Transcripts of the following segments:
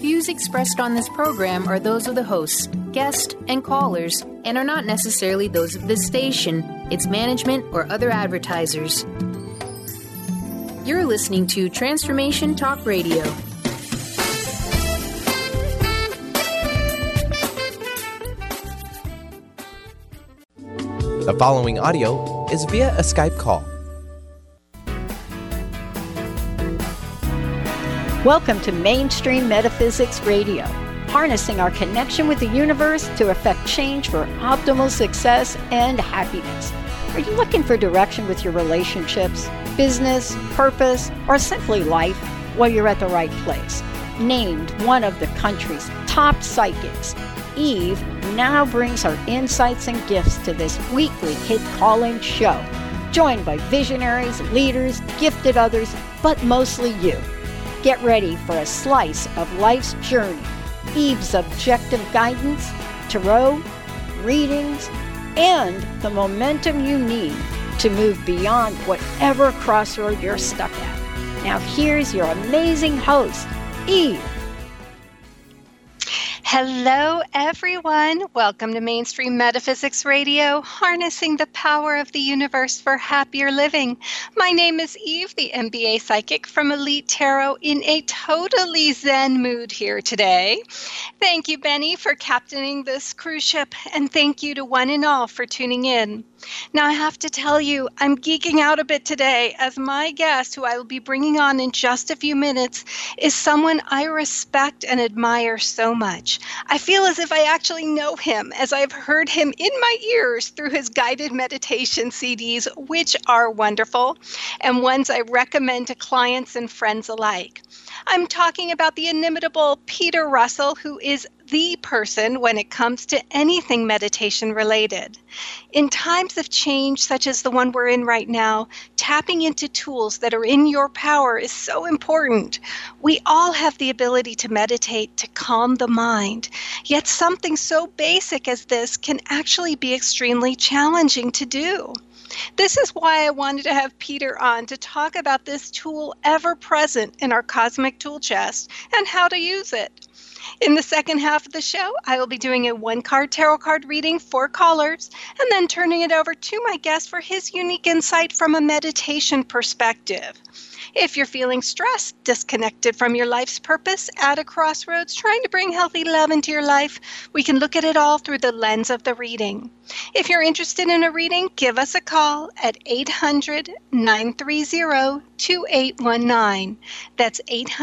Views expressed on this program are those of the hosts, guests, and callers, and are not necessarily those of this station, its management, or other advertisers. You're listening to Transformation Talk Radio. The following audio is via a Skype call. Welcome to Mainstream Metaphysics Radio, harnessing our connection with the universe to effect change for optimal success and happiness. Are you looking for direction with your relationships, business, purpose, or simply life? Well, you're at the right place. Named one of the country's top psychics, Eve now brings her insights and gifts to this weekly hit call-in show, joined by visionaries, leaders, gifted others, but mostly you. Get ready for a slice of life's journey, Eve's objective guidance, tarot, readings, and the momentum you need to move beyond whatever crossroad you're stuck at. Now here's your amazing host, Eve. Hello, everyone. Welcome to Mainstream Metaphysics Radio, harnessing the power of the universe for happier living. My name is Eve, the MBA psychic from Elite Tarot, in a totally zen mood here today. Thank you, Benny, for captaining this cruise ship, and thank you to one and all for tuning in. Now, I have to tell you, I'm geeking out a bit today, as my guest, who I will be bringing on in just a few minutes, is someone I respect and admire so much. I feel as if I actually know him, as I've heard him in my ears through his guided meditation CDs, which are wonderful, and ones I recommend to clients and friends alike. I'm talking about the inimitable Peter Russell, who is the person when it comes to anything meditation related. In times of change, such as the one we're in right now, tapping into tools that are in your power is so important. We all have the ability to meditate to calm the mind, yet something so basic as this can actually be extremely challenging to do. This is why I wanted to have Peter on to talk about this tool ever present in our cosmic tool chest and how to use it. In the second half of the show, I will be doing a one-card tarot card reading for callers and then turning it over to my guest for his unique insight from a meditation perspective. If you're feeling stressed, disconnected from your life's purpose, at a crossroads, trying to bring healthy love into your life, we can look at it all through the lens of the reading. If you're interested in a reading, give us a call at 800-930-2819. That's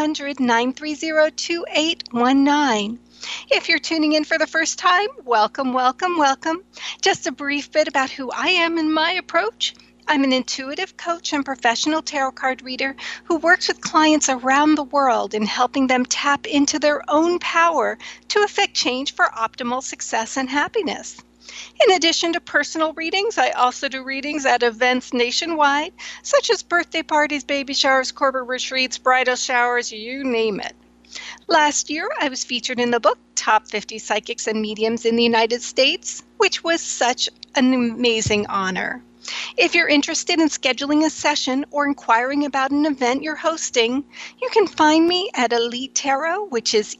800-930-2819. If you're tuning in for the first time, welcome, welcome, welcome. Just a brief bit about who I am and my approach. I'm an intuitive coach and professional tarot card reader who works with clients around the world in helping them tap into their own power to effect change for optimal success and happiness. In addition to personal readings, I also do readings at events nationwide, such as birthday parties, baby showers, corporate retreats, bridal showers, you name it. Last year, I was featured in the book Top 50 Psychics and Mediums in the United States, which was such an amazing honor. If you're interested in scheduling a session or inquiring about an event you're hosting, you can find me at Elite Tarot, which is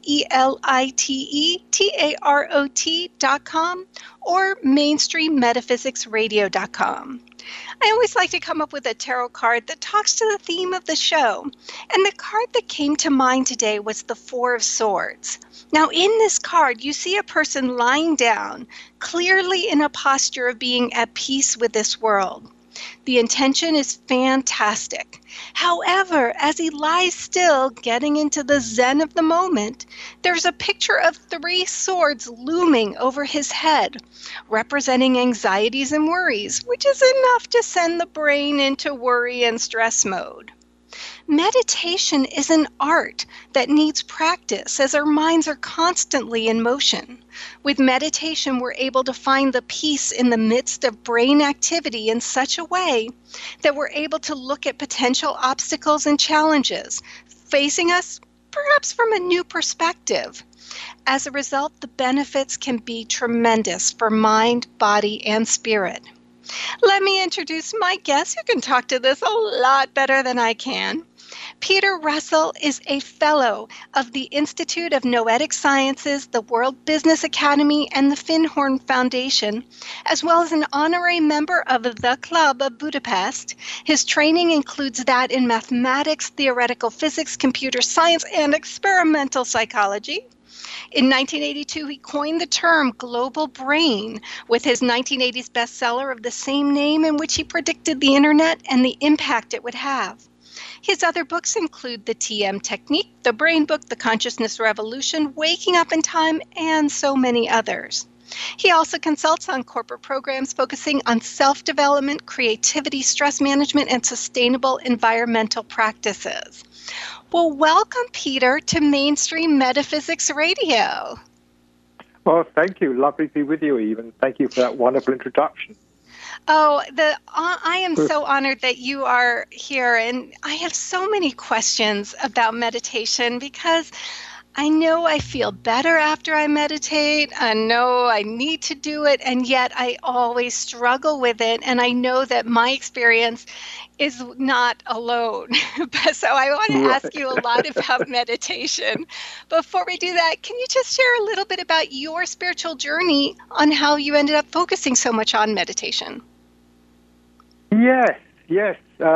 ELITETAROT.com, or MainstreamMetaPhysicsRadio.com. I always like to come up with a tarot card that talks to the theme of the show, and the card that came to mind today was the Four of Swords. Now, in this card, you see a person lying down, clearly in a posture of being at peace with this world. The intention is fantastic. However, as he lies still, getting into the zen of the moment, there's a picture of 3 swords looming over his head, representing anxieties and worries, which is enough to send the brain into worry and stress mode. Meditation is an art that needs practice, as our minds are constantly in motion. With meditation, we're able to find the peace in the midst of brain activity in such a way that we're able to look at potential obstacles and challenges facing us, perhaps from a new perspective. As a result, the benefits can be tremendous for mind, body, and spirit. Let me introduce my guest who can talk to this a lot better than I can. Peter Russell is a fellow of the Institute of Noetic Sciences, the World Business Academy, and the Findhorn Foundation, as well as an honorary member of the Club of Budapest. His training includes that in mathematics, theoretical physics, computer science, and experimental psychology. In 1982, he coined the term global brain with his 1980s bestseller of the same name, in which he predicted the internet and the impact it would have. His other books include The TM Technique, The Brain Book, The Consciousness Revolution, Waking Up in Time, and so many others. He also consults on corporate programs focusing on self-development, creativity, stress management, and sustainable environmental practices. Well, welcome, Peter, to Mainstream Metaphysics Radio. Well, thank you. Lovely to be with you, Eve, and thank you for that wonderful introduction. Oh, I am so honored that you are here, and I have so many questions about meditation because I know I feel better after I meditate. I know I need to do it, and yet I always struggle with it, and I know that my experience is not alone. So I want to ask you a lot about meditation. Before we do that, can you just share a little bit about your spiritual journey on how you ended up focusing so much on meditation? Yes.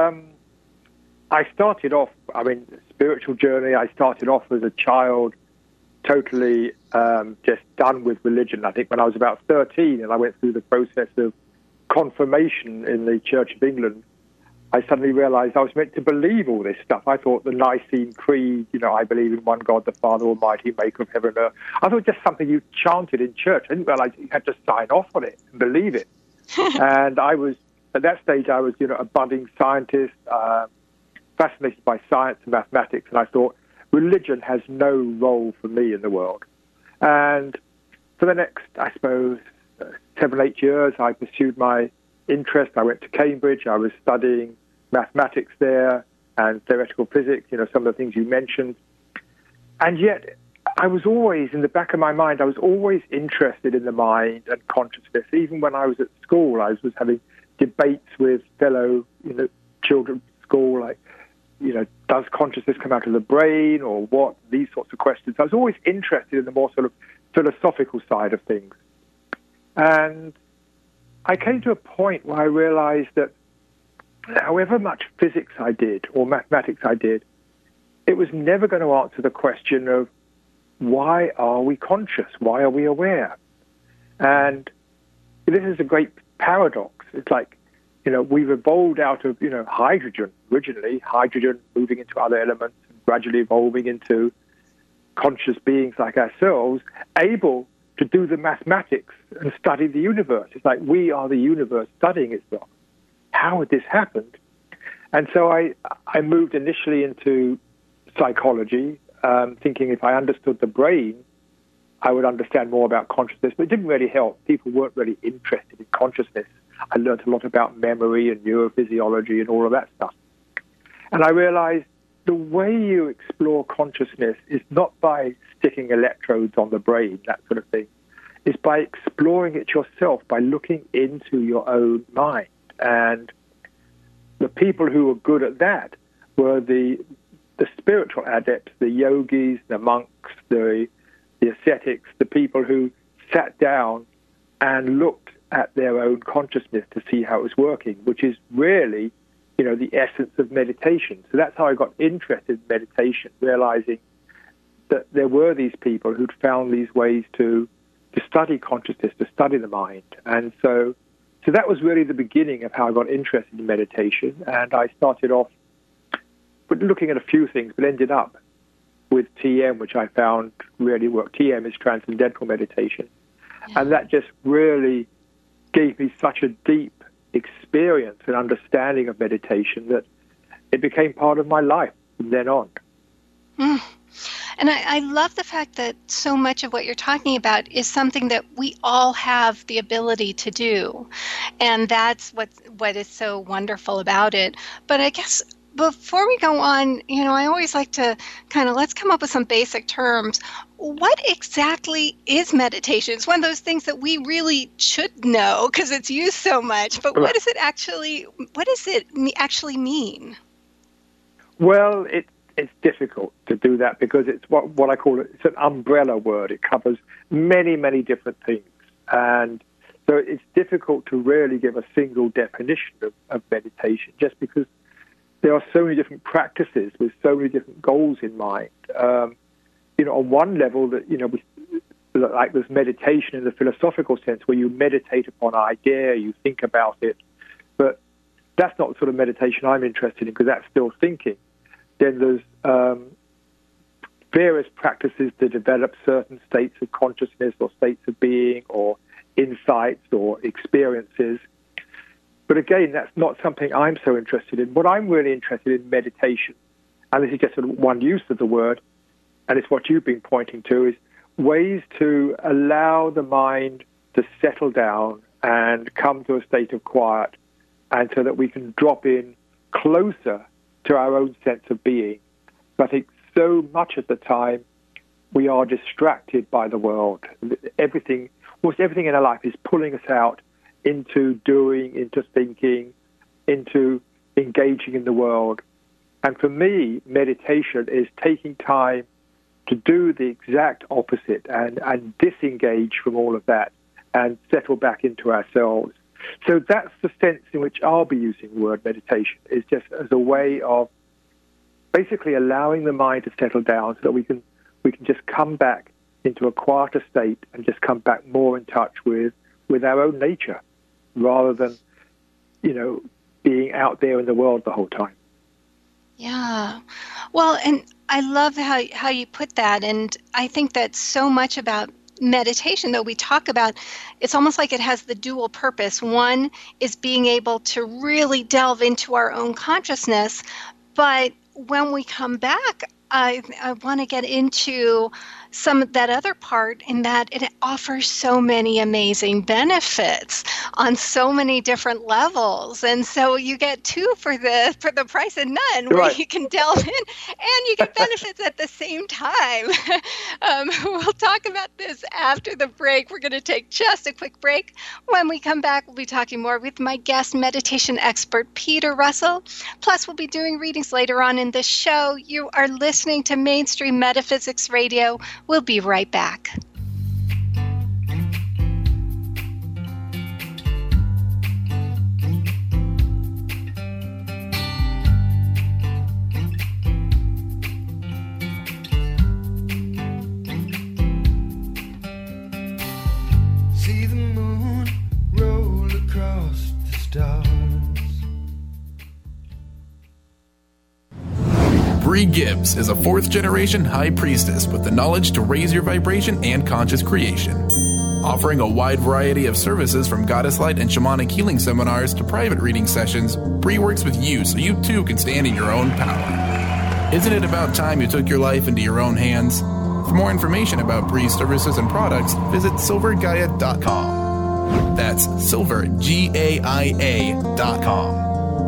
I started off, spiritual journey, I started off as a child totally just done with religion. I think when I was about 13 and I went through the process of confirmation in the Church of England, I suddenly realized I was meant to believe all this stuff. I thought the Nicene Creed, I believe in one God, the Father Almighty, maker of heaven and earth. I thought just something you chanted in church. I didn't realize you had to sign off on it and believe it. And at that stage, I was, a budding scientist, fascinated by science and mathematics, and I thought religion has no role for me in the world. And for the next, 7, 8 years, I pursued my interest. I went to Cambridge. I was studying mathematics there and theoretical physics, some of the things you mentioned. And yet, I was always, in the back of my mind, I was always interested in the mind and consciousness. Even when I was at school, I was having debates with fellow, children at school, like, does consciousness come out of the brain or what? These sorts of questions. I was always interested in the more sort of philosophical side of things. And I came to a point where I realized that however much physics I did or mathematics I did, it was never going to answer the question of why are we conscious? Why are we aware? And this is a great paradox. It's like, we've evolved out of, hydrogen originally, hydrogen moving into other elements, and gradually evolving into conscious beings like ourselves, able to do the mathematics and study the universe. It's like we are the universe studying itself. How had this happened? And so I moved initially into psychology, thinking if I understood the brain, I would understand more about consciousness, but it didn't really help. People weren't really interested in consciousness. I learned a lot about memory and neurophysiology and all of that stuff. And I realized the way you explore consciousness is not by sticking electrodes on the brain, that sort of thing. It's by exploring it yourself, by looking into your own mind. And the people who were good at that were the spiritual adepts, the yogis, the monks, the ascetics, the people who sat down and looked at their own consciousness to see how it was working, which is really, the essence of meditation. So that's how I got interested in meditation, realizing that there were these people who'd found these ways to study consciousness, to study the mind. And so that was really the beginning of how I got interested in meditation. And I started off looking at a few things, but ended up with TM, which I found really worked. TM is Transcendental Meditation. Yeah. And that just really gave me such a deep experience and understanding of meditation that it became part of my life from then on. Mm. And I love the fact that so much of what you're talking about is something that we all have the ability to do. And that's what is so wonderful about it. But I guess before we go on, I always like to let's come up with some basic terms. What exactly is meditation? It's one of those things that we really should know because it's used so much. But what does it actually mean? Well, it's difficult to do that because it's what I call it's an umbrella word. It covers many, many different things. And so it's difficult to really give a single definition of meditation just because there are so many different practices with so many different goals in mind. On one level, that like there's meditation in the philosophical sense where you meditate upon an idea, you think about it, but that's not the sort of meditation I'm interested in because that's still thinking. Then there's various practices to develop certain states of consciousness or states of being or insights or experiences. But again, that's not something I'm so interested in. What I'm really interested in meditation, and this is just one use of the word, and it's what you've been pointing to, is ways to allow the mind to settle down and come to a state of quiet, and so that we can drop in closer to our own sense of being. But I think so much of the time we are distracted by the world. Almost everything in our life is pulling us out into doing, into thinking, into engaging in the world. And for me, meditation is taking time to do the exact opposite and disengage from all of that and settle back into ourselves. So that's the sense in which I'll be using the word meditation, is just as a way of basically allowing the mind to settle down so that we can just come back into a quieter state and just come back more in touch with our own nature rather than, being out there in the world the whole time. Yeah. Well, and I love how you put that. And I think that so much about meditation, though we talk about, it's almost like it has the dual purpose. One is being able to really delve into our own consciousness. But when we come back, I want to get into some of that other part in that it offers so many amazing benefits on so many different levels. And so you get two for the price of none, where you can delve in and you get benefits at the same time. We'll talk about this after the break. We're going to take just a quick break. When we come back, we'll be talking more with my guest meditation expert, Peter Russell. Plus, we'll be doing readings later on in the show. You are listening to Mainstream Metaphysics Radio. We'll be right back. See the moon roll across the stars. Bree Gibbs is a fourth-generation high priestess with the knowledge to raise your vibration and conscious creation. Offering a wide variety of services from goddess light and shamanic healing seminars to private reading sessions, Bree works with you so you too can stand in your own power. Isn't it about time you took your life into your own hands? For more information about Bree's services and products, visit silvergaia.com. That's silvergaia.com.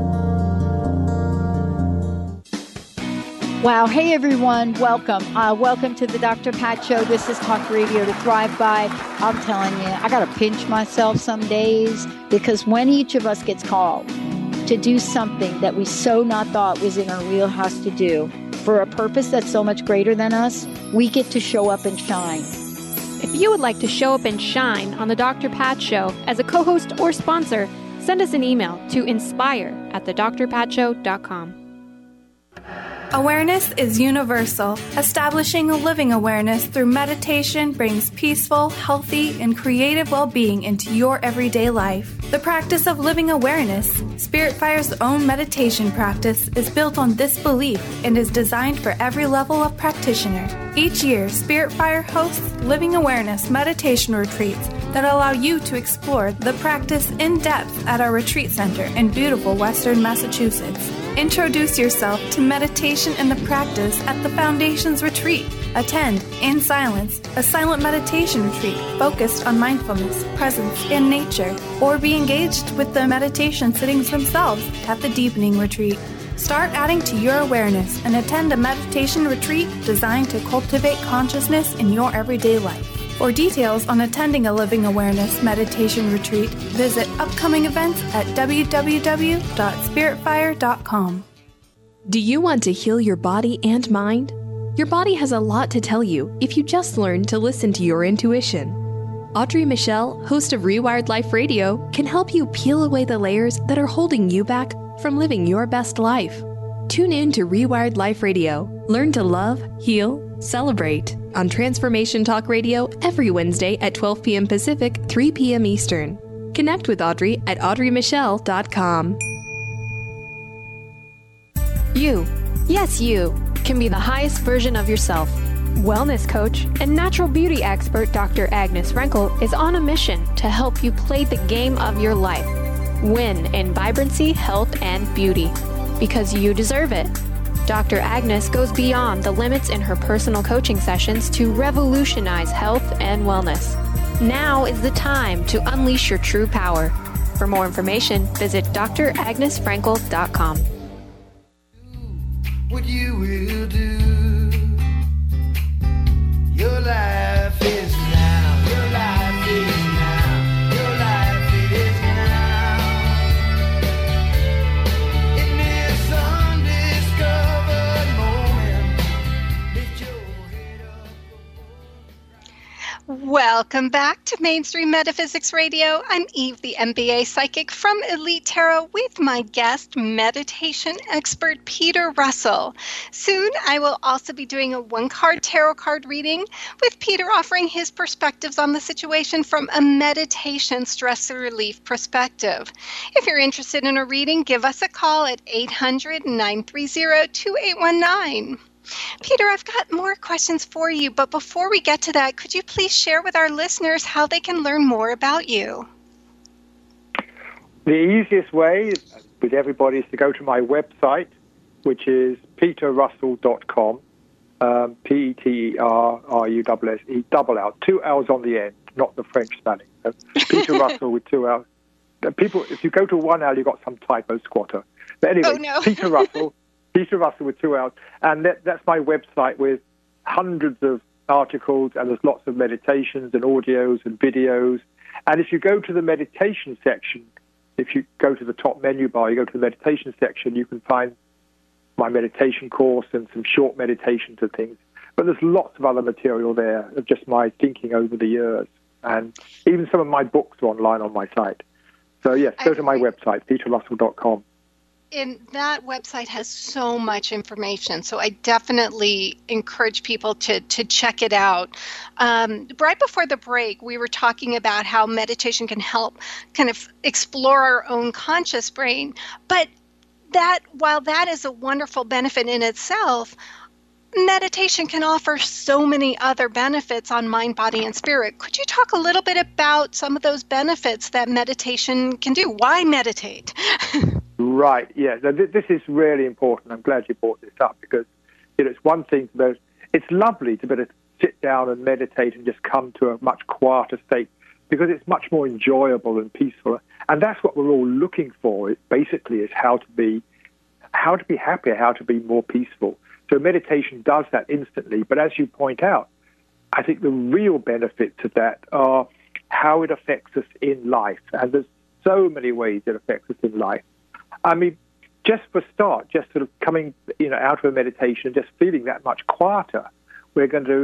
Wow. Hey, everyone. Welcome. Welcome to the Dr. Pat Show. This is Talk Radio to Thrive By. I'm telling you, I got to pinch myself some days because when each of us gets called to do something that we so not thought was in our wheelhouse to do for a purpose that's so much greater than us, we get to show up and shine. If you would like to show up and shine on the Dr. Pat Show as a co-host or sponsor, send us an email to inspire@thedrpatshow.com. Awareness is universal. Establishing a living awareness through meditation brings peaceful, healthy, and creative well-being into your everyday life. The practice of living awareness, Spirit Fire's own meditation practice, is built on this belief and is designed for every level of practitioner. Each year, Spirit Fire hosts living awareness meditation retreats that allow you to explore the practice in depth at our retreat center in beautiful Western Massachusetts. Introduce yourself to meditation and the practice at the Foundation's retreat. Attend, in silence, a silent meditation retreat focused on mindfulness, presence, and nature, or be engaged with the meditation sittings themselves at the Deepening Retreat. Start adding to your awareness and attend a meditation retreat designed to cultivate consciousness in your everyday life. For details on attending a Living Awareness meditation retreat, visit upcoming events at www.spiritfire.com. Do you want to heal your body and mind? Your body has a lot to tell you if you just learn to listen to your intuition. Audrey Michelle, host of Rewired Life Radio, can help you peel away the layers that are holding you back from living your best life. Tune in to Rewired Life Radio. Learn to love, heal, celebrate on Transformation Talk Radio every Wednesday at 12 p.m. Pacific, 3 p.m. Eastern. Connect with Audrey at audreymichelle.com. You, yes you, can be the highest version of yourself. Wellness coach and natural beauty expert Dr. Agnes Frenkel is on a mission to help you play the game of your life. Win in vibrancy, health, and beauty. Because you deserve it. Dr. Agnes goes beyond the limits in her personal coaching sessions to revolutionize health and wellness. Now is the time to unleash your true power. For more information, visit dragnesfrankel.com. What you will do. Your life is now. Your life is now. Your life is now. In this undiscovered moment, lift your head up. Welcome back to Mainstream Metaphysics Radio. I'm Eve, the MBA psychic from Elite Tarot, with my guest, meditation expert Peter Russell. Soon, I will also be doing a one-card tarot card reading, with Peter offering his perspectives on the situation from a meditation stress relief perspective. If you're interested in a reading, give us a call at 800-930-2819. Peter, I've got more questions for you, but before we get to that, could you please share with our listeners how they can learn more about you? The easiest way with everybody is to go to my website, which is peterrussell.com, P-E-T-E-R-R-U-S-S-E, double L, 2 L's on the end, not the French spelling. Peter Russell with 2 L's. People, if you go to 1 L, you've got some typo squatter. But anyway, oh, no. Peter Russell with 2 L's. And that's my website with hundreds of articles, and there's lots of meditations and audios and videos. And if you go to the meditation section, if you go to the top menu bar, you go to the meditation section, you can find my meditation course and some short meditations and things. But there's lots of other material there of just my thinking over the years. And even some of my books are online on my site. So, yes, go to my website, peterrussell.com. And that website has so much information, so I definitely encourage people to check it out. Right before the break, we were talking about how meditation can help kind of explore our own conscious brain. But that, while that is a wonderful benefit in itself, meditation can offer so many other benefits on mind, body, and spirit. Could you talk a little bit about some of those benefits that meditation can do? Why meditate? Right, yeah. This is really important. I'm glad you brought this up because it's one thing it's lovely to be able to sit down and meditate and just come to a much quieter state because it's much more enjoyable and peaceful. And that's what we're all looking for. It basically is how to be happier, how to be more peaceful. So meditation does that instantly. But as you point out, I think the real benefits of that are how it affects us in life. And there's so many ways it affects us in life. I mean, just for start, just sort of coming, out of a meditation, just feeling that much quieter, we're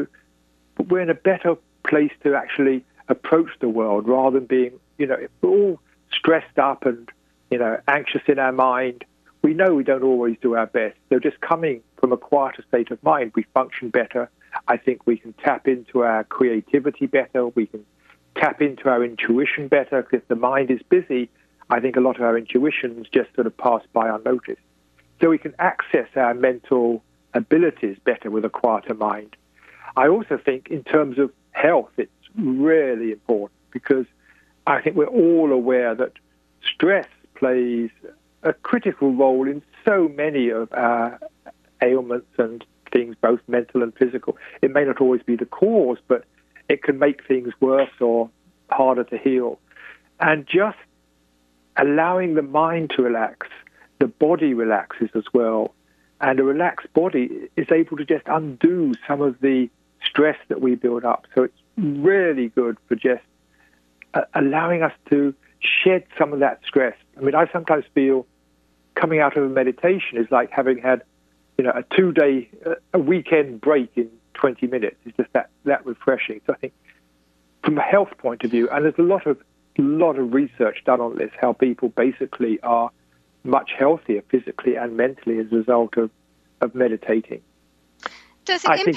in a better place to actually approach the world rather than being, if we're all stressed up and, anxious in our mind. We know we don't always do our best. So just coming from a quieter state of mind, we function better. I think we can tap into our creativity better. We can tap into our intuition better because if the mind is busy, I think a lot of our intuitions just sort of pass by unnoticed. So we can access our mental abilities better with a quieter mind. I also think in terms of health, it's really important because I think we're all aware that stress plays a critical role in so many of our ailments and things, both mental and physical. It may not always be the cause, but it can make things worse or harder to heal. And just allowing the mind to relax, the body relaxes as well. And a relaxed body is able to just undo some of the stress that we build up. So it's really good for just allowing us to shed some of that stress. I mean, I sometimes feel coming out of a meditation is like having had a 2-day, a weekend break in 20 minutes is just that refreshing. So I think from a health point of view, and there's a lot of research done on this, how people basically are much healthier physically and mentally as a result of meditating. Does it impact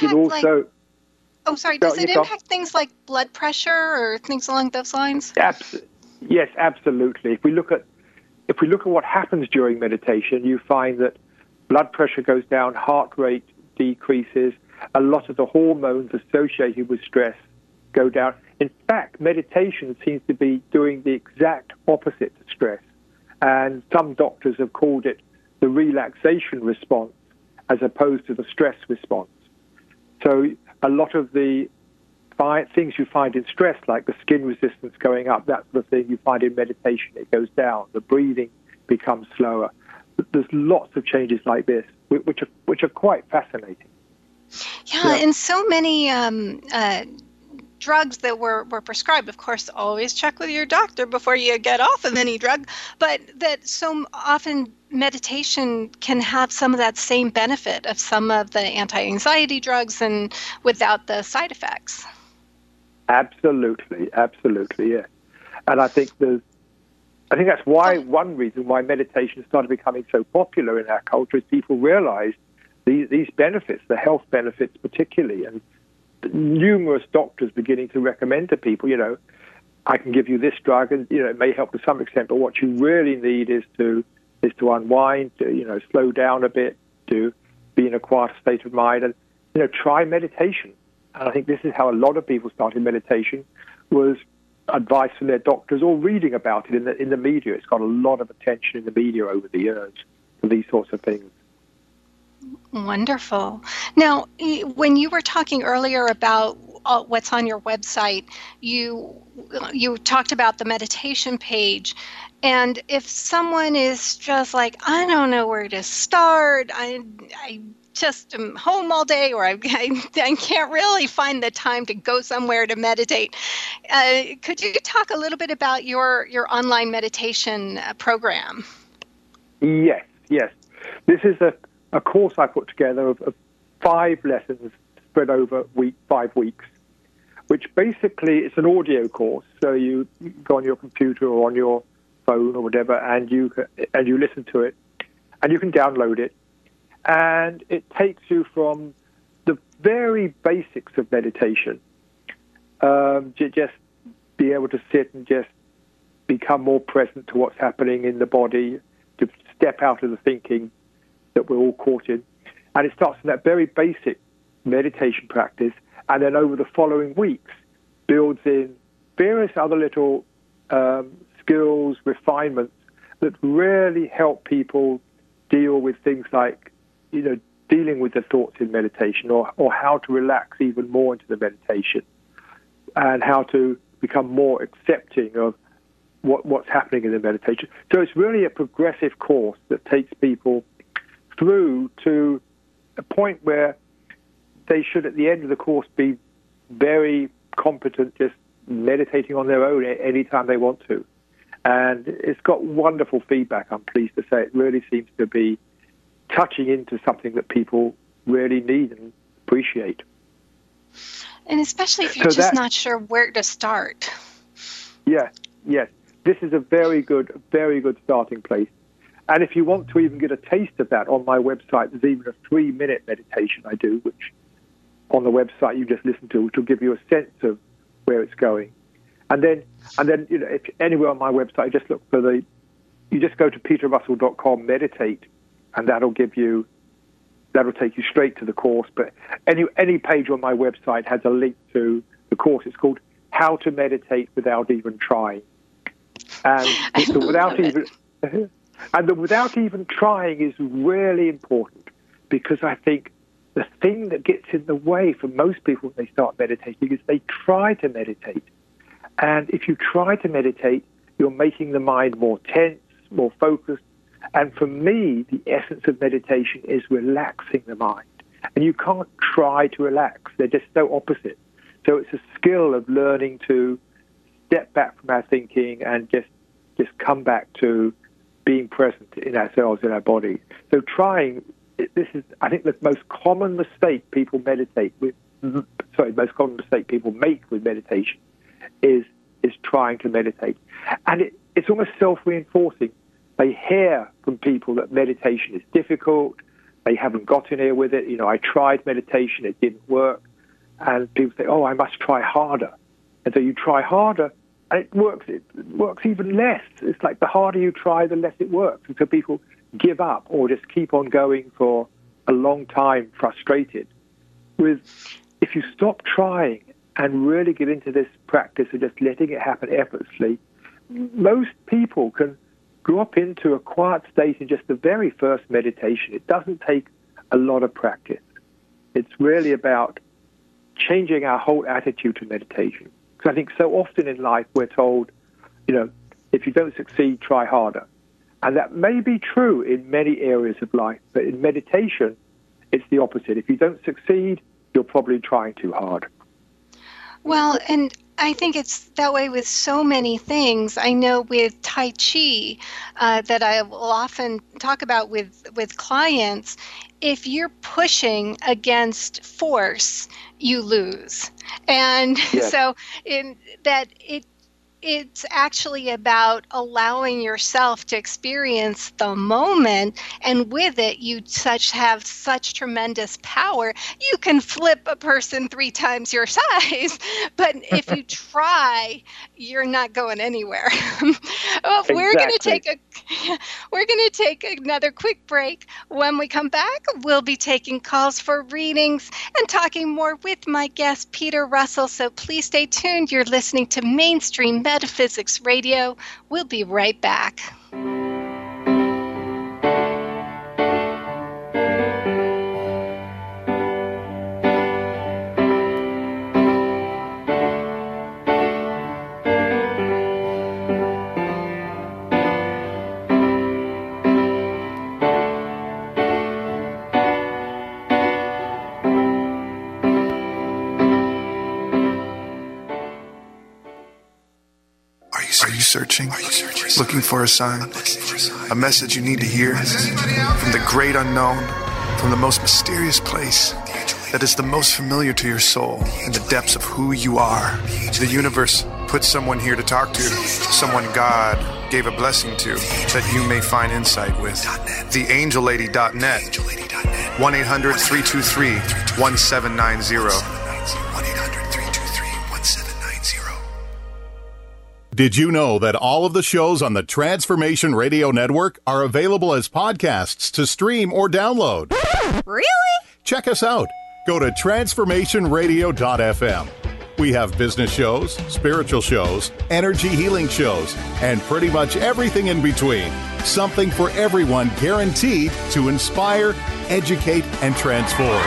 impact things like blood pressure or things along those lines? Yes, absolutely. If we look at what happens during meditation, you find that blood pressure goes down, heart rate decreases, a lot of the hormones associated with stress go down. In fact, meditation seems to be doing the exact opposite to stress. And some doctors have called it the relaxation response as opposed to the stress response. So a lot of the things you find in stress, like the skin resistance going up, that sort of thing, you find in meditation, it goes down. The breathing becomes slower. There's lots of changes like this, which are quite fascinating. Yeah, and so many drugs that were prescribed, of course, always check with your doctor before you get off of any drug, but that so often meditation can have some of that same benefit of some of the anti-anxiety drugs and without the side effects. Absolutely, yeah. And I think that's why one reason why meditation started becoming so popular in our culture is people realize these benefits, the health benefits particularly, and numerous doctors beginning to recommend to people, I can give you this drug, and it may help to some extent, but what you really need is to unwind, to slow down a bit, to be in a quiet state of mind, and try meditation. And I think this is how a lot of people started meditation, was advice from their doctors or reading about it in the media. It's got a lot of attention in the media over the years for these sorts of things. Wonderful. Now, when you were talking earlier about what's on your website, you talked about the meditation page. And if someone is just like, I don't know where to start, I just am home all day, or I can't really find the time to go somewhere to meditate, could you talk a little bit about your online meditation program? Yes. This is a course I put together of 5 lessons spread over 5 weeks, which basically it's an audio course. So you go on your computer or on your phone or whatever, and you listen to it, and you can download it, and it takes you from the very basics of meditation, to just be able to sit and just become more present to what's happening in the body, to step out of the thinking that we're all caught in. And it starts in that very basic meditation practice, and then over the following weeks builds in various other little skills, refinements that really help people deal with things like, dealing with the thoughts in meditation, or how to relax even more into the meditation, and how to become more accepting of what's happening in the meditation. So it's really a progressive course that takes people through to a point where they should, at the end of the course, be very competent, just meditating on their own anytime they want to. And it's got wonderful feedback, I'm pleased to say. It really seems to be touching into something that people really need and appreciate. And especially if you're not sure where to start. Yes. This is a very good starting place. And if you want to even get a taste of that, on my website, there's even a 3-minute meditation I do, which on the website you just listen to, which will give you a sense of where it's going. And then if anywhere on my website, just look for you just go to peterrussell.com, meditate, and that'll take you straight to the course. But any page on my website has a link to the course. It's called How to Meditate Without Even Trying. And the without even trying is really important, because I think the thing that gets in the way for most people when they start meditating is they try to meditate. And if you try to meditate, you're making the mind more tense, more focused. And for me, the essence of meditation is relaxing the mind. And you can't try to relax. They're just so opposite. So it's a skill of learning to step back from our thinking and just come back to being present in ourselves, in our body. So trying this is, I think, the most common mistake people make with meditation is trying to meditate. And it's almost self-reinforcing. They hear from people that meditation is difficult. They haven't got in here with it. You know, I tried meditation, it didn't work. And people say, oh, I must try harder. And so you try harder, and it works even less. It's like the harder you try, the less it works. And so people give up or just keep on going for a long time, frustrated. If you stop trying and really get into this practice of just letting it happen effortlessly, most people can drop into a quiet state in just the very first meditation. It doesn't take a lot of practice. It's really about changing our whole attitude to meditation. Because I think so often in life we're told, you know, if you don't succeed, try harder. And that may be true in many areas of life, but in meditation, it's the opposite. If you don't succeed, you're probably trying too hard. Well, and I think it's that way with so many things. I know with Tai Chi that I will often talk about with clients, if you're pushing against force, you lose. And yes. So it's actually about allowing yourself to experience the moment, and with it, you have such tremendous power. You can flip a person 3 times your size, but if you try, you're not going anywhere. Well, exactly. We're going to take another quick break. When we come back, we'll be taking calls for readings and talking more with my guest, Peter Russell. So please stay tuned. You're listening to Mainstream Metaphysics Radio. We'll be right back. Are you searching? Looking for a sign? A message you need to hear? From the great unknown? From the most mysterious place that is the most familiar to your soul in the depths of who you are? The universe put someone here to talk to, someone God gave a blessing to, that you may find insight with. TheAngelLady.net. 1-800-323-1790. Did you know that all of the shows on the Transformation Radio Network are available as podcasts to stream or download? Really? Check us out. Go to transformationradio.fm. We have business shows, spiritual shows, energy healing shows, and pretty much everything in between. Something for everyone, guaranteed to inspire, educate, and transform.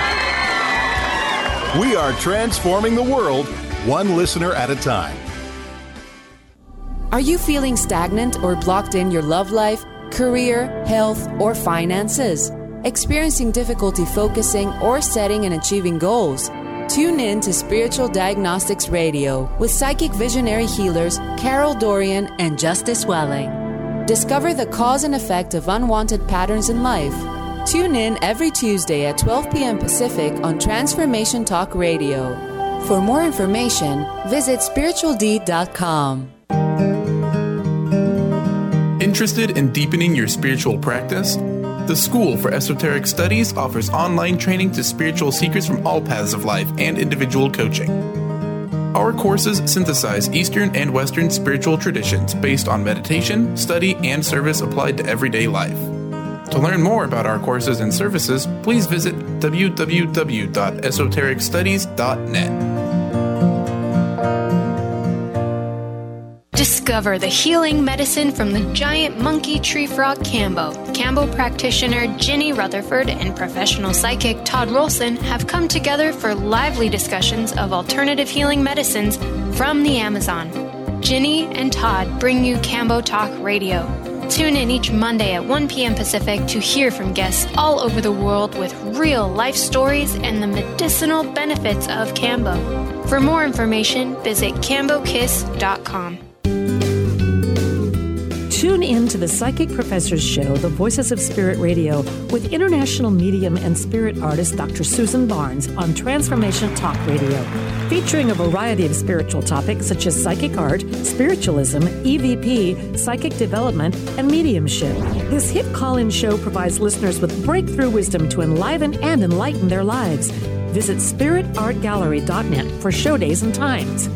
We are transforming the world, one listener at a time. Are you feeling stagnant or blocked in your love life, career, health, or finances? Experiencing difficulty focusing or setting and achieving goals? Tune in to Spiritual Diagnostics Radio with psychic visionary healers Carol Dorian and Justice Welling. Discover the cause and effect of unwanted patterns in life. Tune in every Tuesday at 12 p.m. Pacific on Transformation Talk Radio. For more information, visit spiritualdeed.com. Interested in deepening your spiritual practice? The School for Esoteric Studies offers online training to spiritual seekers from all paths of life and individual coaching. Our courses synthesize Eastern and Western spiritual traditions based on meditation, study, and service applied to everyday life. To learn more about our courses and services, please visit www.esotericstudies.net. Discover the healing medicine from the giant monkey tree frog Kambo. Kambo practitioner Ginny Rutherford and professional psychic Todd Rolson have come together for lively discussions of alternative healing medicines from the Amazon. Ginny and Todd bring you Kambo Talk Radio. Tune in each Monday at 1 p.m. Pacific to hear from guests all over the world with real life stories and the medicinal benefits of Kambo. For more information, visit kambokiss.com. Tune in to the Psychic Professors Show, The Voices of Spirit Radio, with international medium and spirit artist Dr. Susan Barnes on Transformation Talk Radio, featuring a variety of spiritual topics such as psychic art, spiritualism, EVP, psychic development, and mediumship. This hit call-in show provides listeners with breakthrough wisdom to enliven and enlighten their lives. Visit spiritartgallery.net for show days and times.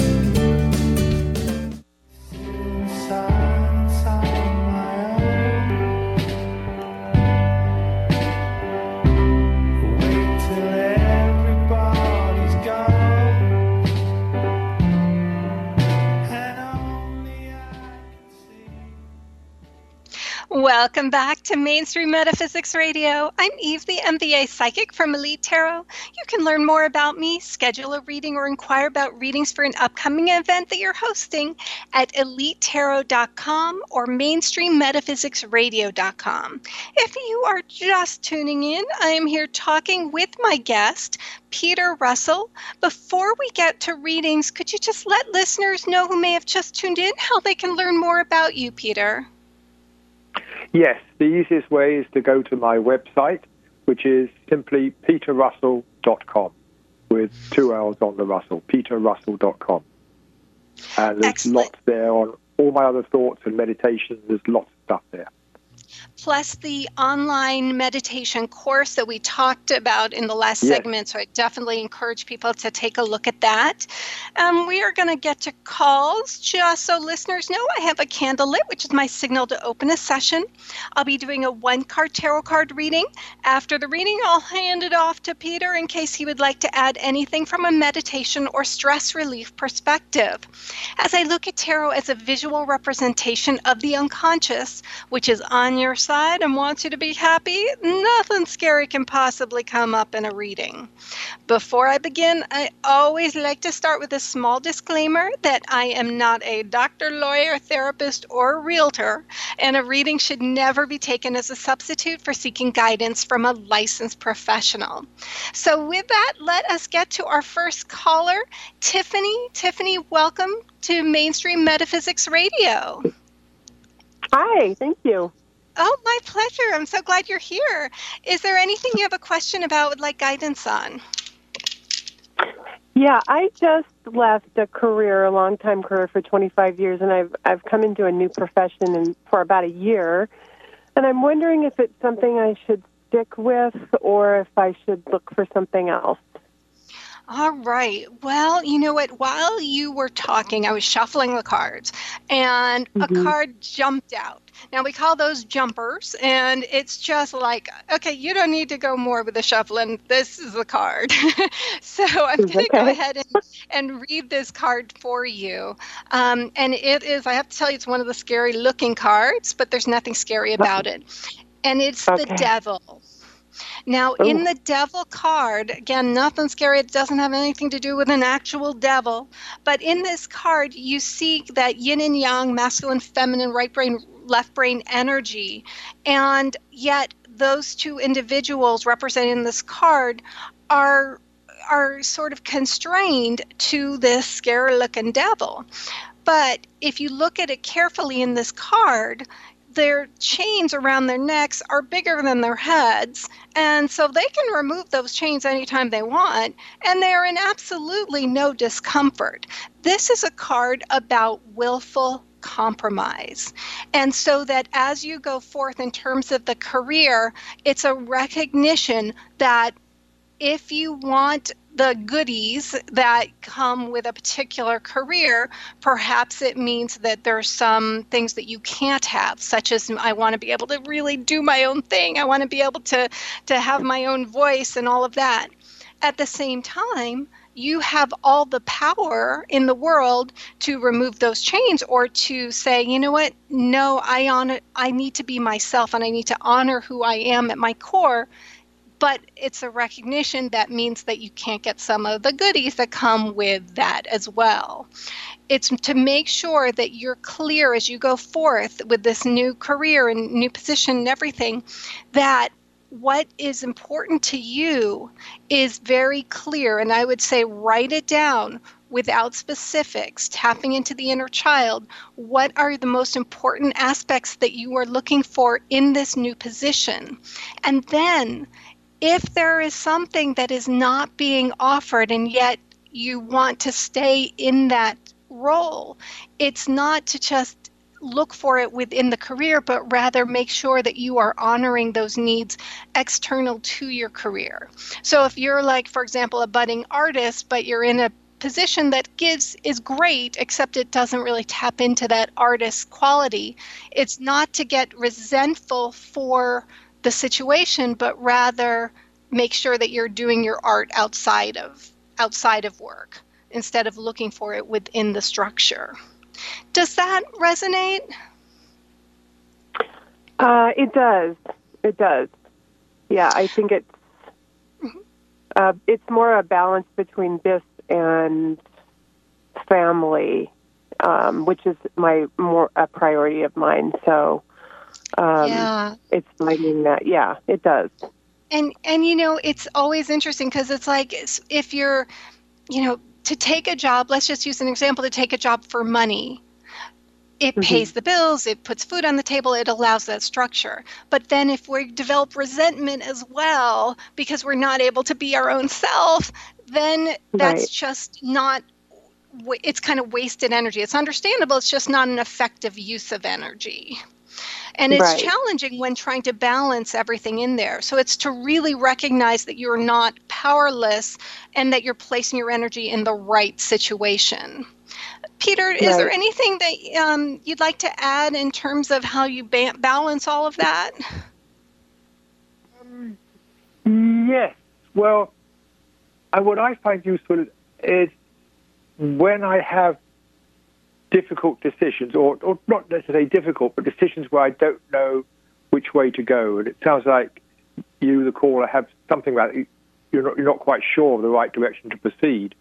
Welcome back to Mainstream Metaphysics Radio. I'm Eve, the MBA Psychic from Elite Tarot. You can learn more about me, schedule a reading, or inquire about readings for an upcoming event that you're hosting at EliteTarot.com or MainstreamMetaPhysicsRadio.com. If you are just tuning in, I am here talking with my guest, Peter Russell. Before we get to readings, could you just let listeners know who may have just tuned in how they can learn more about you, Peter? Yes, the easiest way is to go to my website, which is simply peterrussell.com, with 2 L's on the Russell, peterrussell.com. And there's lots there on all my other thoughts and meditations. There's lots of stuff there. Plus the online meditation course that we talked about in the last segment. So I definitely encourage people to take a look at that. We are going to get to calls. Just so listeners know, I have a candle lit, which is my signal to open a session. I'll be doing a 1-card tarot card reading. After the reading, I'll hand it off to Peter in case he would like to add anything from a meditation or stress relief perspective. As I look at tarot as a visual representation of the unconscious, which is on your side and wants you to be happy, nothing scary can possibly come up in a reading. Before I begin, I always like to start with a small disclaimer that I am not a doctor, lawyer, therapist, or realtor, and a reading should never be taken as a substitute for seeking guidance from a licensed professional. So with that, let us get to our first caller, Tiffany. Tiffany, welcome to Mainstream Metaphysics Radio. Hi, thank you. Oh, my pleasure. I'm so glad you're here. Is there anything you have a question about would like guidance on? Yeah, I just left a long-time career for 25 years, and I've come into a new profession for about a year, and I'm wondering if it's something I should stick with or if I should look for something else. All right. Well, you know what? While you were talking, I was shuffling the cards, and a card jumped out. Now, we call those jumpers, and it's just like, okay, you don't need to go more with the shuffling. This is the card. So I'm going to go ahead and read this card for you. And it is, I have to tell you, it's one of the scary-looking cards, but there's nothing scary about it. And it's the Devil. Now, in the Devil card, again, nothing scary. It doesn't have anything to do with an actual devil. But in this card, you see that yin and yang, masculine, feminine, right brain, left brain energy. And yet those two individuals represented in this card are sort of constrained to this scary-looking devil. But if you look at it carefully in this card, their chains around their necks are bigger than their heads, and so they can remove those chains anytime they want, and they're in absolutely no discomfort. This is a card about willful compromise. And so that as you go forth in terms of the career, it's a recognition that if you want the goodies that come with a particular career, perhaps it means that there's some things that you can't have, such as I want to be able to really do my own thing. I want to be able to have my own voice and all of that. At the same time, you have all the power in the world to remove those chains or to say, you know what, no, I need to be myself and I need to honor who I am at my core. But it's a recognition that means that you can't get some of the goodies that come with that as well. It's to make sure that you're clear as you go forth with this new career and new position and everything, that what is important to you is very clear. And I would say write it down without specifics, tapping into the inner child. What are the most important aspects that you are looking for in this new position? And then if there is something that is not being offered and yet you want to stay in that role, it's not to just look for it within the career, but rather make sure that you are honoring those needs external to your career. So if you're like, for example, a budding artist, but you're in a position that is great, except it doesn't really tap into that artist quality, it's not to get resentful for the situation, but rather make sure that you're doing your art outside of work instead of looking for it within the structure. Does that resonate? It does. It does. Yeah, I think it's more a balance between this and family, which is a priority of mine. So it's finding that. Yeah, it does. And it's always interesting because it's like if you're, to take a job, let's just use an example, to take a job for money. It pays the bills, it puts food on the table, it allows that structure. But then if we develop resentment as well because we're not able to be our own self, then that's just not, it's kind of wasted energy. It's understandable, it's just not an effective use of energy. And it's challenging when trying to balance everything in there. So it's to really recognize that you're not powerless and that you're placing your energy in the right situation. Peter, is there anything that you'd like to add in terms of how you balance all of that? Yes. Well, what I find useful is when I have difficult decisions, or not necessarily difficult, but decisions where I don't know which way to go. And it sounds like you, the caller, have something about it. You're not quite sure of the right direction to proceed.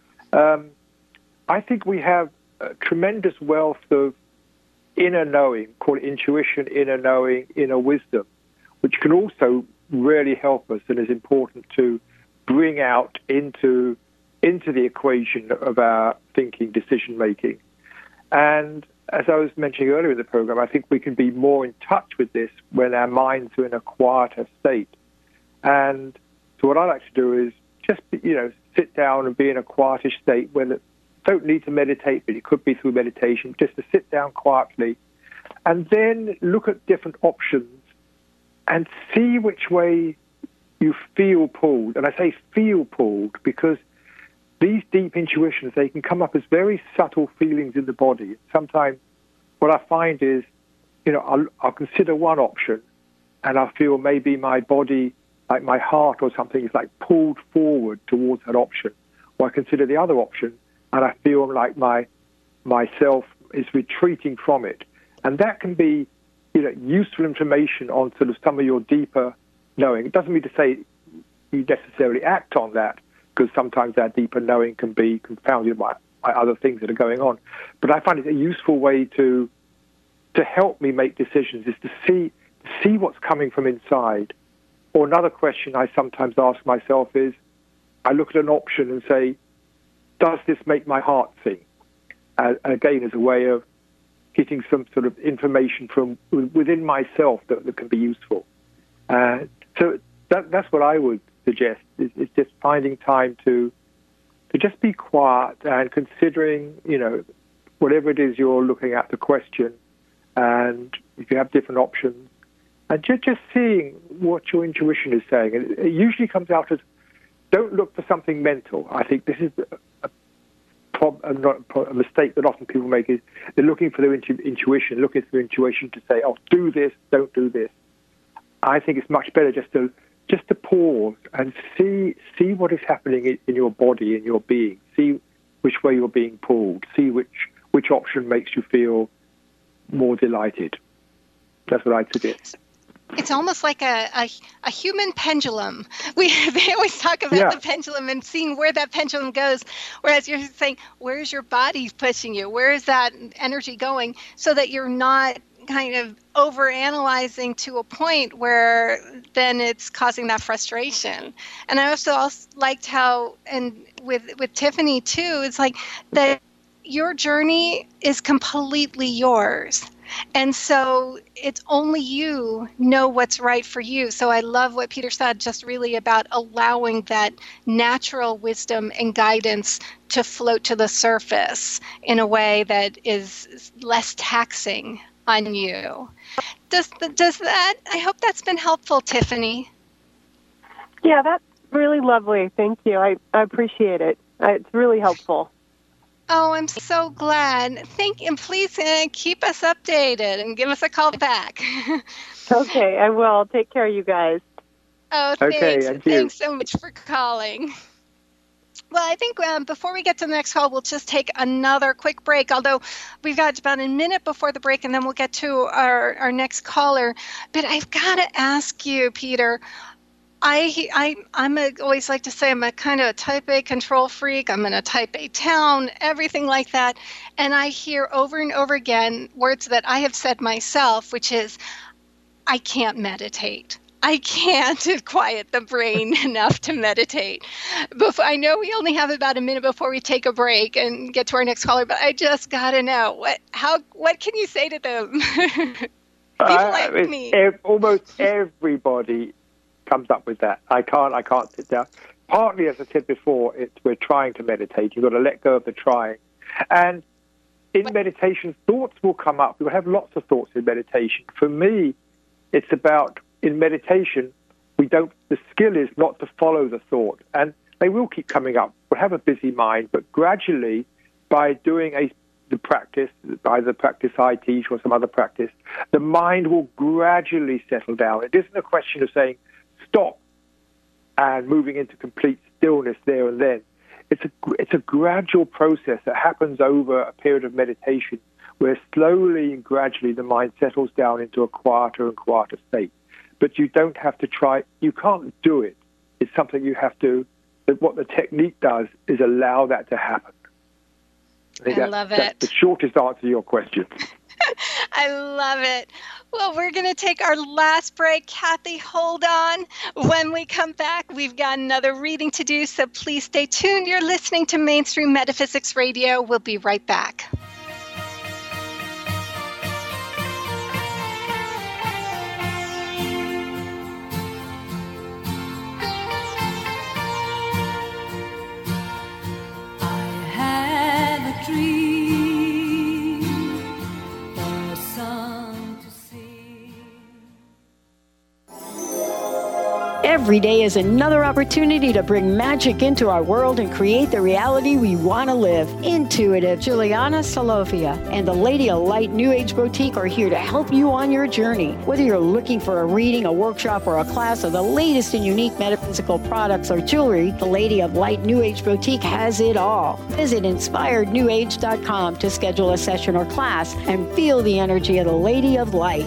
I think we have a tremendous wealth of inner knowing, call it intuition, inner knowing, inner wisdom, which can also really help us and is important to bring out into the equation of our thinking, decision-making. And as I was mentioning earlier in the program, I think we can be more in touch with this when our minds are in a quieter state. And so what I like to do is just, sit down and be in a quietish state where don't need to meditate, but it could be through meditation, just to sit down quietly and then look at different options and see which way you feel pulled. And I say feel pulled because these deep intuitions, they can come up as very subtle feelings in the body. Sometimes what I find is, I'll consider one option and I feel maybe my body, like my heart or something, is like pulled forward towards that option. Or I consider the other option and I feel like myself is retreating from it. And that can be, useful information on sort of some of your deeper knowing. It doesn't mean to say you necessarily act on that, because sometimes our deeper knowing can be confounded by other things that are going on. But I find it a useful way to help me make decisions is to see what's coming from inside. Or another question I sometimes ask myself is, I look at an option and say, does this make my heart sing? Again, as a way of getting some sort of information from within myself that can be useful. So that's what I would suggest, is just finding time to just be quiet and considering, whatever it is you're looking at, the question, and if you have different options, and just seeing what your intuition is saying. And it usually comes out as, don't look for something mental. I think this is a mistake that often people make, is they're looking for their intuition, looking for intuition to say, oh, do this, don't do this. I think it's much better just to pause and see what is happening in your body, in your being. See which way you're being pulled. See which option makes you feel more delighted. That's what I'd suggest. It's almost like a human pendulum. They always talk about the pendulum and seeing where that pendulum goes, whereas you're saying, where's your body pushing you? Where is that energy going? So that you're not kind of overanalyzing to a point where then it's causing that frustration. And I also liked how, and with Tiffany too, it's like that your journey is completely yours. And so it's only you know what's right for you. So I love what Peter said, just really about allowing that natural wisdom and guidance to float to the surface in a way that is less taxing on you. Does that, I hope that's been helpful, Tiffany. Yeah, that's really lovely. Thank you. I appreciate it. It's really helpful. Oh, I'm so glad. And please keep us updated and give us a call back. Okay, I will. Take care, you guys. Oh, thanks. Okay, thanks so much for calling. Well, I think before we get to the next call, we'll just take another quick break, although we've got about a minute before the break, and then we'll get to our next caller. But I've got to ask you, Peter, always like to say I'm a kind of a type A control freak. I'm in a type A town, everything like that. And I hear over and over again words that I have said myself, which is, I can't meditate. I can't quiet the brain enough to meditate. I know we only have about a minute before we take a break and get to our next caller, but I just got to know, what can you say to them? People like me. Almost everybody comes up with that. I can't sit down. Partly, as I said before, we're trying to meditate. You've got to let go of the trying. And in meditation, thoughts will come up. You'll have lots of thoughts in meditation. For me, it's about, in meditation, the skill is not to follow the thought. And they will keep coming up. We'll have a busy mind, but gradually, by doing the practice, either the practice I teach or some other practice, the mind will gradually settle down. It isn't a question of saying, stop and moving into complete stillness there and then. It's a gradual process that happens over a period of meditation where slowly and gradually the mind settles down into a quieter and quieter state. But you don't have to try. You can't do it. It's something you have to. What the technique does is allow that to happen. I love it. That's the shortest answer to your question. I love it. Well, we're going to take our last break. Kathy, hold on. When we come back, we've got another reading to do, so please stay tuned. You're listening to Mainstream Metaphysics Radio. We'll be right back. I had a dream. Every day is another opportunity to bring magic into our world and create the reality we want to live. Intuitive Juliana Solovia and the Lady of Light New Age Boutique are here to help you on your journey. Whether you're looking for a reading, a workshop, or a class of the latest and unique metaphysical products or jewelry, the Lady of Light New Age Boutique has it all. Visit inspirednewage.com to schedule a session or class and feel the energy of the Lady of Light.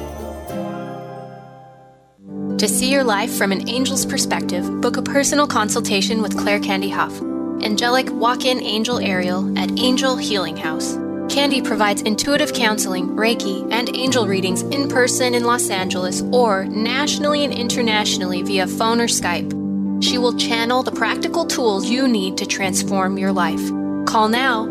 To see your life from an angel's perspective, book a personal consultation with Claire Candy Huff, angelic walk-in angel Ariel at Angel Healing House. Candy provides intuitive counseling, Reiki, and angel readings in person in Los Angeles or nationally and internationally via phone or Skype. She will channel the practical tools you need to transform your life. Call now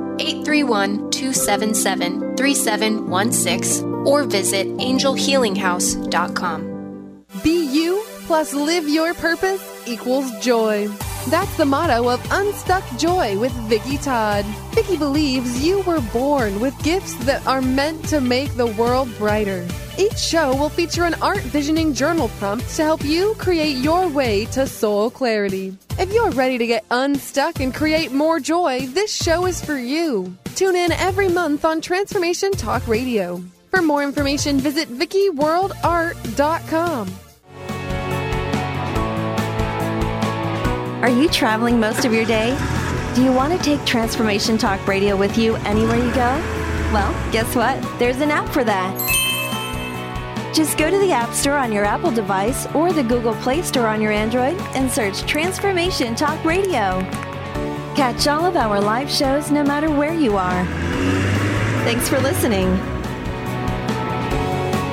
831-277-3716 or visit angelhealinghouse.com. Be you plus live your purpose equals joy. That's the motto of Unstuck Joy with Vicki Todd. Vicki believes you were born with gifts that are meant to make the world brighter. Each show will feature an art visioning journal prompt to help you create your way to soul clarity. If you're ready to get unstuck and create more joy, this show is for you. Tune in every month on Transformation Talk Radio. For more information, visit VickiWorldArt.com. Are you traveling most of your day? Do you want to take Transformation Talk Radio with you anywhere you go? Well, guess what? There's an app for that. Just go to the App Store on your Apple device or the Google Play Store on your Android and search Transformation Talk Radio. Catch all of our live shows no matter where you are. Thanks for listening.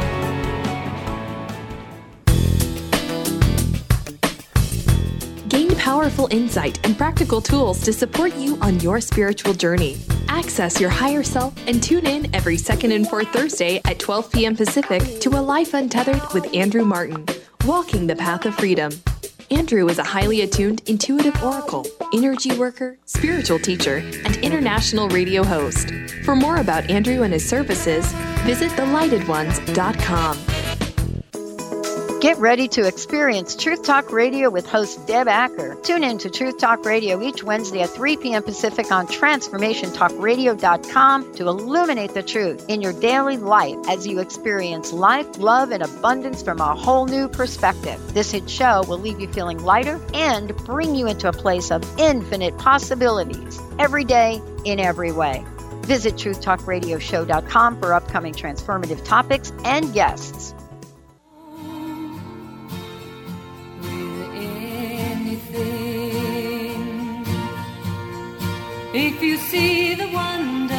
powerful insight and practical tools to support you on your spiritual journey. Access your higher self and tune in every second and fourth Thursday at 12 p.m. Pacific to A Life Untethered with Andrew Martin, Walking the Path of Freedom. Andrew is a highly attuned, intuitive oracle, energy worker, spiritual teacher, and international radio host. For more about Andrew and his services, visit thelightones.com. Get ready to experience Truth Talk Radio with host Deb Acker. Tune in to Truth Talk Radio each Wednesday at 3 p.m. Pacific on TransformationTalkRadio.com to illuminate the truth in your daily life as you experience life, love, and abundance from a whole new perspective. This hit show will leave you feeling lighter and bring you into a place of infinite possibilities every day in every way. Visit TruthTalkRadioshow.com for upcoming transformative topics and guests. If you see the wonder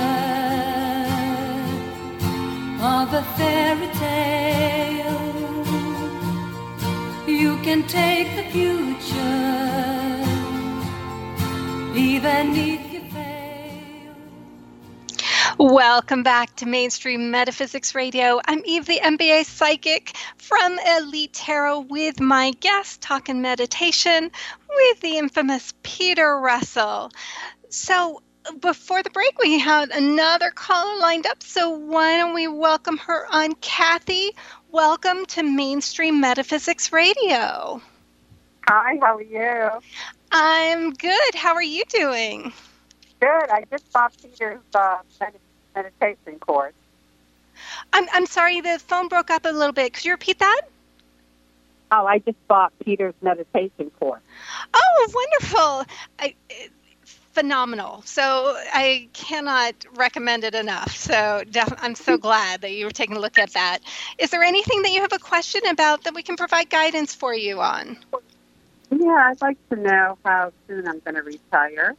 of a fairy tale, you can take the future, even if you fail. Welcome back to Mainstream Metaphysics Radio. I'm Eve, the MBA Psychic from Elite Tarot, with my guest talking meditation with the infamous Peter Russell. So before the break, we had another caller lined up, so why don't we welcome her on? Kathy, welcome to Mainstream Metaphysics Radio. Hi, how are you? I'm good. How are you doing? Good. I just bought Peter's meditation course. I'm sorry, the phone broke up a little bit. Could you repeat that? Oh, I just bought Peter's meditation course. Oh, wonderful. Phenomenal. So I cannot recommend it enough. So I'm so glad that you were taking a look at that. Is there anything that you have a question about that we can provide guidance for you on? Yeah, I'd like to know how soon I'm going to retire.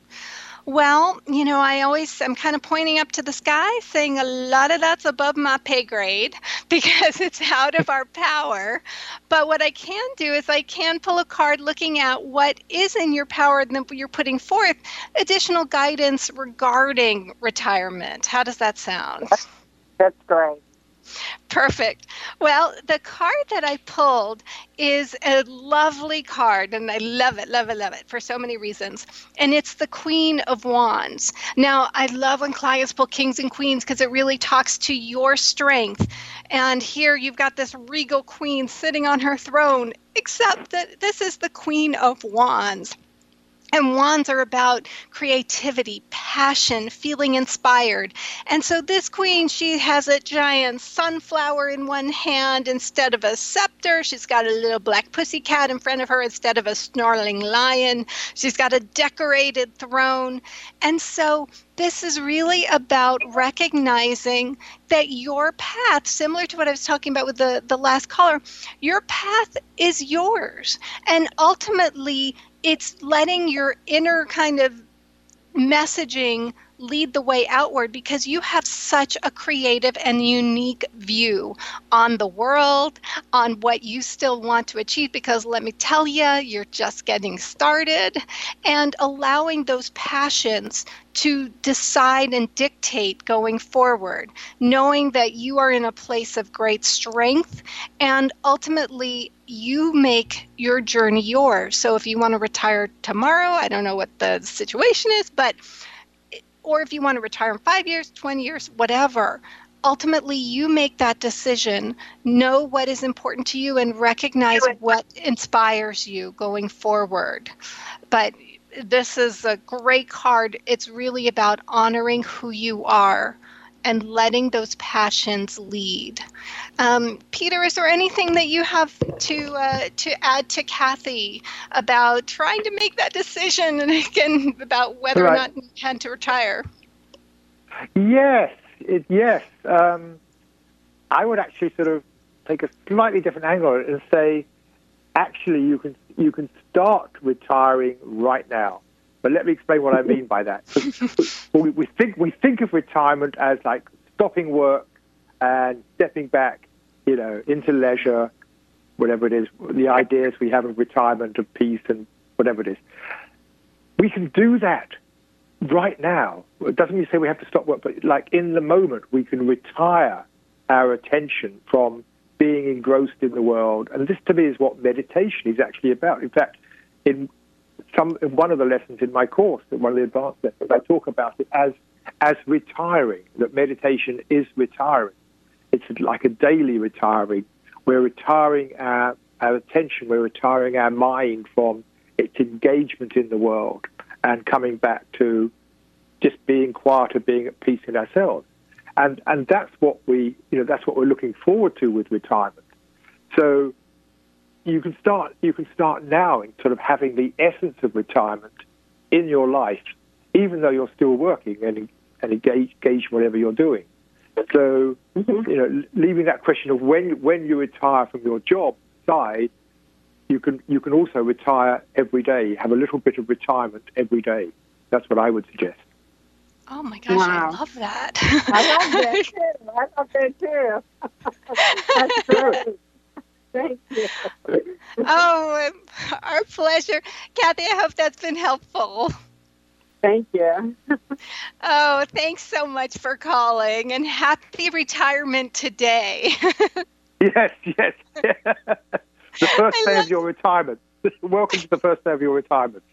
Well, I'm kind of pointing up to the sky saying a lot of that's above my pay grade because it's out of our power. But what I can do is I can pull a card looking at what is in your power and then you're putting forth additional guidance regarding retirement. How does that sound? That's great. Perfect. Well, the card that I pulled is a lovely card, and I love it, love it, love it for so many reasons. And it's the Queen of Wands. Now, I love when clients pull kings and queens because it really talks to your strength. And here you've got this regal queen sitting on her throne, except that this is the Queen of Wands. And wands are about creativity, passion, feeling inspired. And so this queen, she has a giant sunflower in one hand instead of a scepter. She's got a little black pussycat in front of her instead of a snarling lion. She's got a decorated throne. And so this is really about recognizing that your path, similar to what I was talking about with the last caller, your path is yours. And ultimately, it's letting your inner kind of messaging lead the way outward because you have such a creative and unique view on the world, on what you still want to achieve, because let me tell you, you're just getting started, and allowing those passions to decide and dictate going forward, knowing that you are in a place of great strength and ultimately you make your journey yours. So if you want to retire tomorrow, I don't know what the situation is, or if you want to retire in 5 years, 20 years, whatever, ultimately you make that decision, know what is important to you and recognize what inspires you going forward. But this is a great card. It's really about honoring who you are and letting those passions lead. Peter, is there anything that you have to add to Kathy about trying to make that decision and again about whether or not you intend to retire? Yes. I would actually sort of take a slightly different angle and say, actually, you can start retiring right now. But let me explain what I mean by that. we think of retirement as like stopping work and stepping back, into leisure, whatever it is. The ideas we have of retirement, of peace and whatever it is. We can do that right now. It doesn't mean to say we have to stop work, but like in the moment, we can retire our attention from being engrossed in the world. And this, to me, is what meditation is actually about. In fact, in one of the lessons in my course, one of the advanced lessons, I talk about it as retiring, that meditation is retiring. It's like a daily retiring. We're retiring our attention, we're retiring our mind from its engagement in the world and coming back to just being quiet and being at peace in ourselves. And that's what that's what we're looking forward to with retirement. So you can start now in sort of having the essence of retirement in your life, even though you're still working and engage in whatever you're doing. So leaving that question of when you retire from your job aside, you can also retire every day. Have a little bit of retirement every day. That's what I would suggest. Oh my gosh, wow. I love that. I love that too. That's great. Thank you. Oh, our pleasure. Kathy, I hope that's been helpful. Thank you. Oh, thanks so much for calling, and happy retirement today. Yes. The first day of your retirement. Welcome to the first day of your retirement.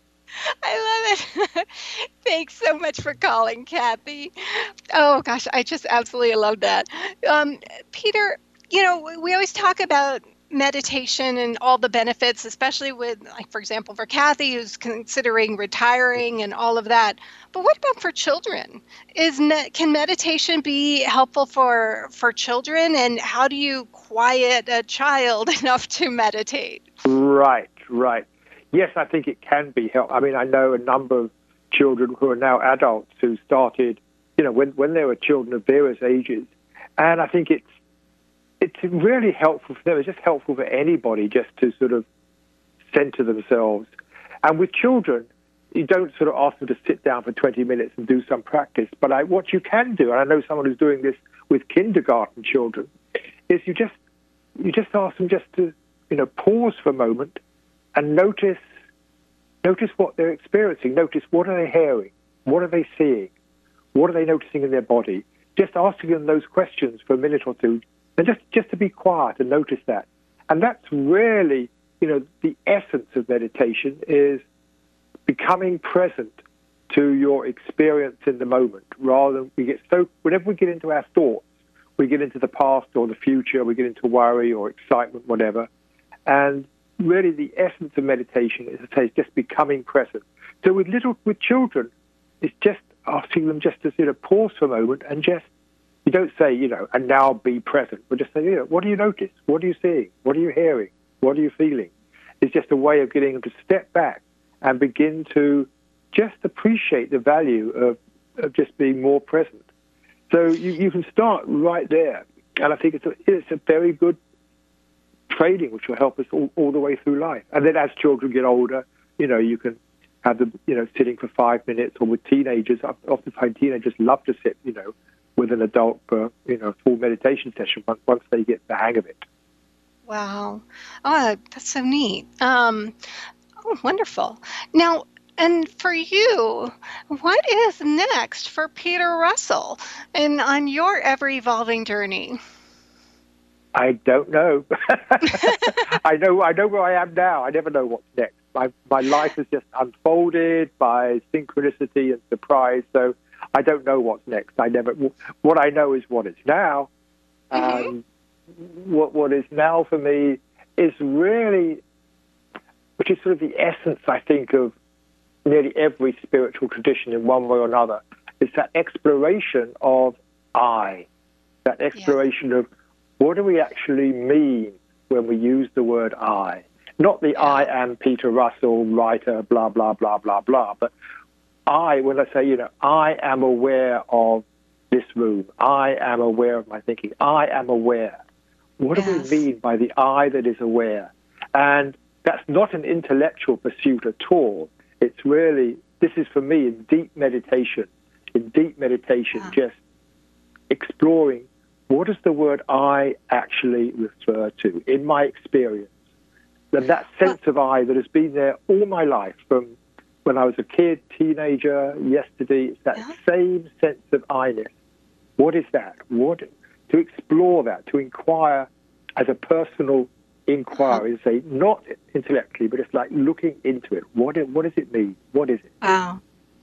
I love it. Thanks so much for calling, Kathy. Oh, gosh, I just absolutely love that. Peter, we always talk about meditation and all the benefits, especially with, like, for example, for Kathy, who's considering retiring and all of that. But what about for children? Can meditation be helpful for children? And how do you quiet a child enough to meditate? Right. Yes, I think it can be helpful. I mean, I know a number of children who are now adults who started, when they were children of various ages. And I think it's really helpful for them. It's just helpful for anybody just to sort of center themselves. And with children, you don't sort of ask them to sit down for 20 minutes and do some practice. But what you can do, and I know someone who's doing this with kindergarten children, is you just ask them just to, pause for a moment and notice what they're experiencing. Notice, what are they hearing? What are they seeing? What are they noticing in their body? Just asking them those questions for a minute or two, and just to be quiet and notice that. And that's really, the essence of meditation is becoming present to your experience in the moment, rather than whenever we get into our thoughts, we get into the past or the future, we get into worry or excitement, whatever. And really the essence of meditation, as I say, is just becoming present. So with children, it's just asking them just to pause for a moment and just, you don't say, and now be present, but just say, what do you notice? What are you seeing? What are you hearing? What are you feeling? It's just a way of getting them to step back and begin to just appreciate the value of just being more present. So you can start right there. And I think it's a very good training which will help us all the way through life. And then as children get older, you can have them, sitting for 5 minutes, or with teenagers. I often find teenagers love to sit, with an adult for, a full meditation session once they get the hang of it. Wow. Oh, that's so neat. Oh, wonderful. Now, and for you, what is next for Peter Russell and on your ever-evolving journey? I don't know. I know where I am now. I never know what's next. My life has just unfolded by synchronicity and surprise. So I don't know what's next. What I know is what is now. What is now for me is really, which is sort of the essence, I think, of nearly every spiritual tradition in one way or another. It's that exploration of I, that exploration of what do we actually mean when we use the word I? Not the I am Peter Russell, writer, blah, blah, blah, blah, blah, but I, when I say, I am aware of this room. I am aware of my thinking. I am aware. What do we mean by the I that is aware? And that's not an intellectual pursuit at all. It's really, this is for me in deep meditation, just exploring what does the word I actually refer to in my experience? And that sense of I that has been there all my life, from when I was a kid, teenager, yesterday, it's that same sense of I-ness. What is that? To explore that, to inquire as a personal inquiry, say, not intellectually, but it's like looking into it. What does it mean? What is it? Wow.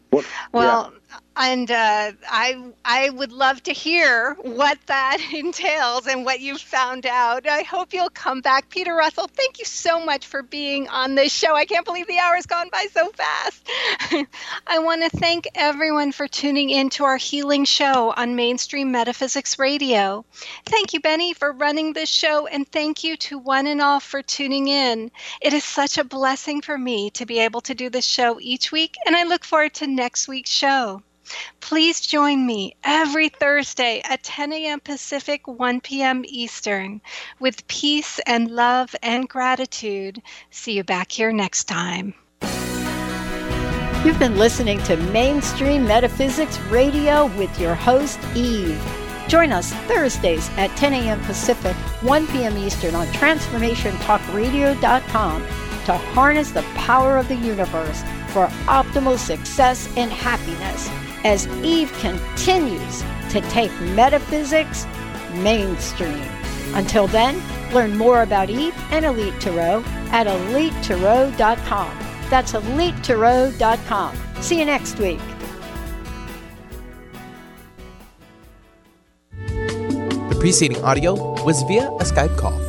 And I would love to hear what that entails and what you've found out. I hope you'll come back. Peter Russell, thank you so much for being on this show. I can't believe the hour's gone by so fast. I want to thank everyone for tuning in to our healing show on Mainstream Metaphysics Radio. Thank you, Benny, for running this show, and thank you to one and all for tuning in. It is such a blessing for me to be able to do this show each week, and I look forward to next week's show. Please join me every Thursday at 10 a.m. Pacific, 1 p.m. Eastern, with peace and love and gratitude. See you back here next time. You've been listening to Mainstream Metaphysics Radio with your host, Eve. Join us Thursdays at 10 a.m. Pacific, 1 p.m. Eastern on TransformationTalkRadio.com to harness the power of the universe for optimal success and happiness as Eve continues to take metaphysics mainstream. Until then, learn more about Eve and Elite Tarot at EliteTarot.com. That's EliteTarot.com. See you next week. The preceding audio was via a Skype call.